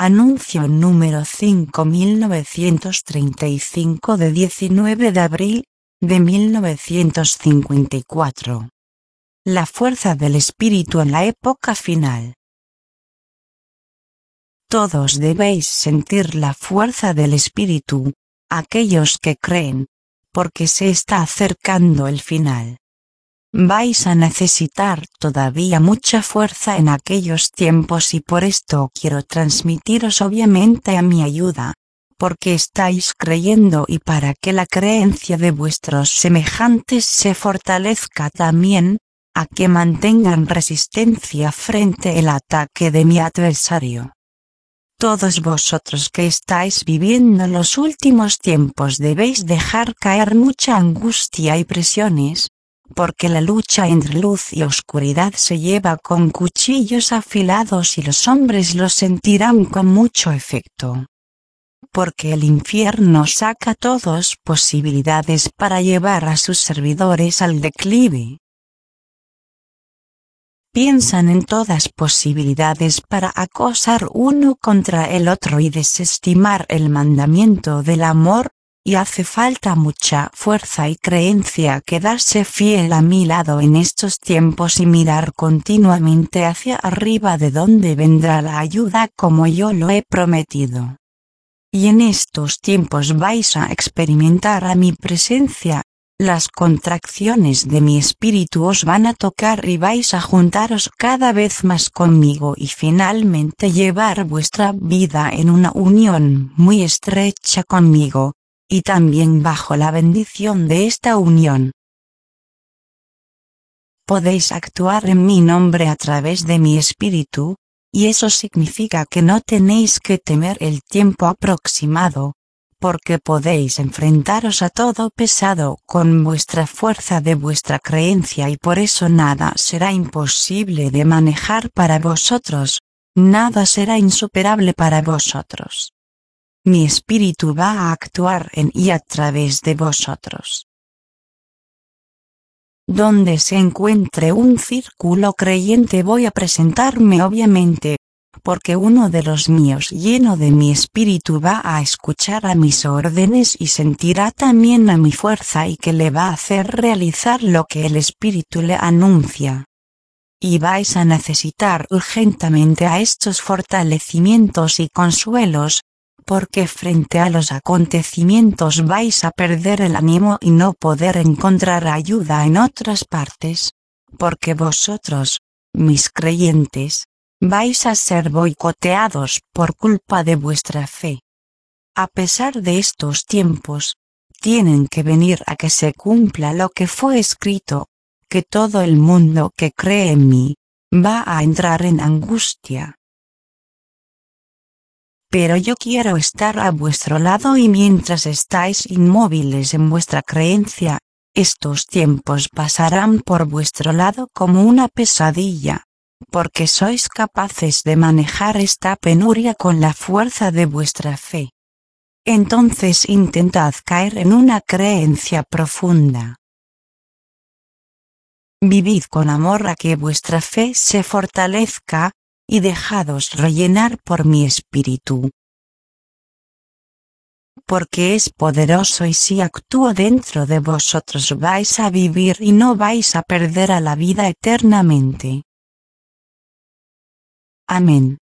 Anuncio número 5935 de 19 de abril de 1954. La fuerza del espíritu en la época final. Todos debéis sentir la fuerza del espíritu, aquellos que creen, porque se está acercando el final. Vais a necesitar todavía mucha fuerza en aquellos tiempos y por esto quiero transmitiros obviamente a mi ayuda, porque estáis creyendo y para que la creencia de vuestros semejantes se fortalezca también, a que mantengan resistencia frente al ataque de mi adversario. Todos vosotros que estáis viviendo los últimos tiempos debéis dejar caer mucha angustia y presiones, porque la lucha entre luz y oscuridad se lleva con cuchillos afilados y los hombres lo sentirán con mucho efecto. Porque el infierno saca todas posibilidades para llevar a sus servidores al declive. Piensan en todas posibilidades para acosar uno contra el otro y desestimar el mandamiento del amor, y hace falta mucha fuerza y creencia quedarse fiel a mi lado en estos tiempos y mirar continuamente hacia arriba de donde vendrá la ayuda como yo lo he prometido. Y en estos tiempos vais a experimentar a mi presencia. Las contracciones de mi espíritu os van a tocar y vais a juntaros cada vez más conmigo y finalmente llevar vuestra vida en una unión muy estrecha conmigo, y también bajo la bendición de esta unión. Podéis actuar en mi nombre a través de mi espíritu, y eso significa que no tenéis que temer el tiempo aproximado, porque podéis enfrentaros a todo pesado con vuestra fuerza de vuestra creencia y por eso nada será imposible de manejar para vosotros, nada será insuperable para vosotros. Mi espíritu va a actuar en y a través de vosotros. Donde se encuentre un círculo creyente voy a presentarme obviamente, porque uno de los míos lleno de mi espíritu va a escuchar a mis órdenes y sentirá también a mi fuerza y que le va a hacer realizar lo que el espíritu le anuncia. Y vais a necesitar urgentemente a estos fortalecimientos y consuelos, porque frente a los acontecimientos vais a perder el ánimo y no poder encontrar ayuda en otras partes, porque vosotros, mis creyentes, vais a ser boicoteados por culpa de vuestra fe. A pesar de estos tiempos, tienen que venir a que se cumpla lo que fue escrito, que todo el mundo que cree en mí, va a entrar en angustia. Pero yo quiero estar a vuestro lado y mientras estáis inmóviles en vuestra creencia, estos tiempos pasarán por vuestro lado como una pesadilla, porque sois capaces de manejar esta penuria con la fuerza de vuestra fe. Entonces intentad caer en una creencia profunda. Vivid con amor a que vuestra fe se fortalezca, y dejados rellenar por mi espíritu. Porque es poderoso y si actúo dentro de vosotros vais a vivir y no vais a perder a la vida eternamente. Amén.